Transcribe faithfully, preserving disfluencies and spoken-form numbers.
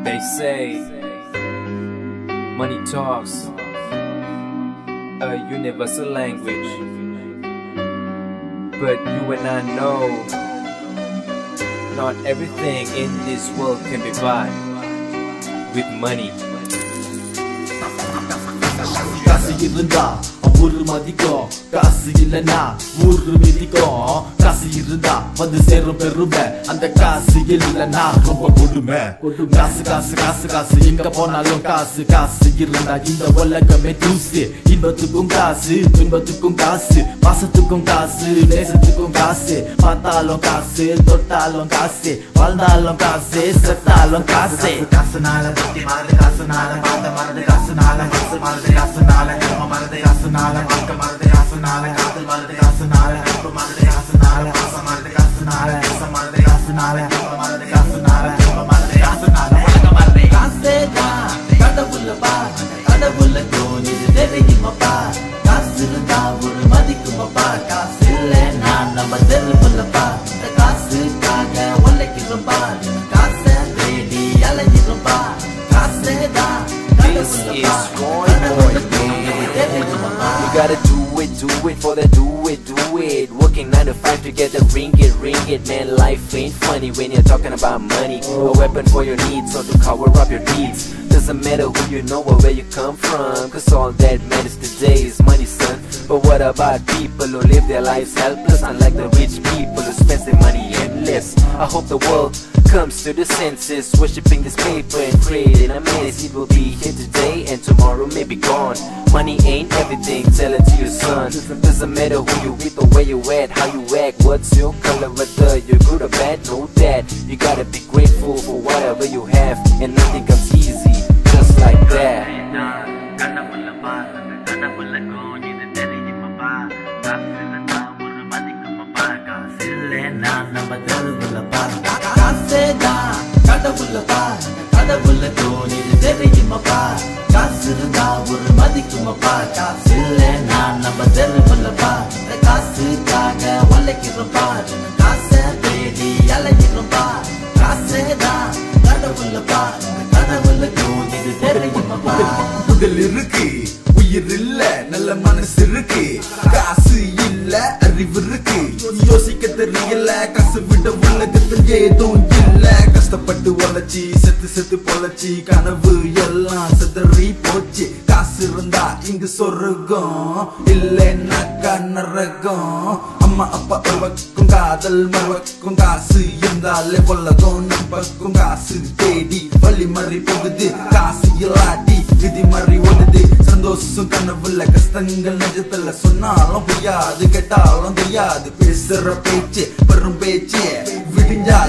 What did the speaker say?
They say money talks, a universal language, but you and I know not everything in this world can be bought with money. காசு இருந்தா ஒரு மதிக்கும், காசு இல்லனா ஊரு மிதிக்கும். காசு இருந்தா வந்து சேரும் பெருமை, அந்த காசு இல்லனா ரொம்ப கொடுமை. காசு காசு காசு காசு எங்க போனாலும் காசு. காசு இருந்தா இந்த உலகமே தூசு. இன்பத்துக்கும் காசு, துன்பத்துக்கும் காசு, பாசத்துக்கும் காசு, நேசத்துக்கும் காசு. பார்த்தாலும் காசு, தொட்டாலும் காசு, வாழ்ந்தாலும் காசு, செத்தாலும் காசு. காசுனால தட்டி மாறுது, காசுனால பார்த்த மாறுது, காசுனால மனசு மாறுது, காசுனால கர்ம மாறுது, காசுனால வாழ்க்கை மாறுது, காசுனால காதல் மாறுது, காசுனால நட்பு மாறுது, காசுனால பாசம் மாறுது, காசுனால நேசம் மாறுது, காசுனால கர்ம மாறுது, காசுனால கர்ம மாறுது, காசுனால உலகம் மாறுது. காசேதான் கடவுளப்பா, கடவுளுக்கும் இது தெரியுமாப்பா. காசு இருந்தா ஒரு மதிக்குமாப்பா, காசு இல்லைன்னா நம்ம தெருவுலப்பா. இந்த காசுக்காக உழைக்கிறோம்பா, காசை தேடி அலைஞ்சிருப்பா. காசேதான் கடவுளப்பா, கடவுளுக்கும் இது தெரியுமாப்பா. You gotta do it, do it for the do it, do it. Working nine to five to get the ring it, ring it. Man, life ain't funny when you're talking about money. A weapon for your needs or to cover up your deeds. Doesn't matter who you know or where you come from, cause all that matters today is money, son. But what about people who live their lives helpless, unlike the rich people who spend their money endless? I hope the world comes to the senses, worshipping this paper and creating a mess. It will be here today and tomorrow may be gone. Money ain't everything, tell it to your son. Doesn't matter who you with or where you at, how you act, what's your color, whether you're good or bad, know that you gotta be grateful for whatever you have, and nothing comes easy, just like that. காசேதான் கடவுளப்பா, கடவுளுக்கும் இது தெரியுமாப்பா. காசு இருந்தா ஒரு மதிக்குமாப்பா, காசு இல்லைன்னா நம்ம தெருவுலப்பா. இந்த காசுக்காக உழைக்கிறோம்பா, காசை தேடி அலைகிறோம்பா. காசேதான் கடவுளப்பா, கடவுளுக்கும் இது தெரியுமாப்பா. புகழ் இருக்கு, உயிர் இல்ல, நல்ல மனசு இருக்கு. காசு இல்ல, அறிவு இருக்கு. யோசிக்க தெரியல, காசு விட உலகத்தில் ஏதும் இல்ல. கஷ்டப்பட்டு உழைச்சி செத்து செத்து பொழைச்சி கனவு எல்லாம் செதறி போச்சு. காசு இருந்தா இங்கு சொர்க்கம், இல்லைன்னாக்கா நரகம். அம்மா அப்பா உருவக்கும் காதல் மறுவக்கும் காசு இருந்தாலே உலகம் நம்பக்கும். காசு தேடி வழி மறி போகுது, காசு இல்லாட்டி விதி மறி ஓடுது. சந்தோஷம் கனவுல, கஷ்டங்கள் நெஜத்துல, சொன்னாலும் புரியாது, கேட்டாலும் தெரியாது. பேசுற பேச்சு பெரும் பேச்சு, விடிஞ்சா